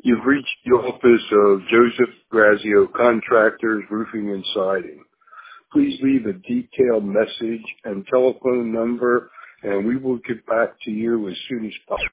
You've reached the office of Joseph Grazio Contractors, Roofing and Siding. Please leave a detailed message and telephone number, and we will get back to you as soon as possible.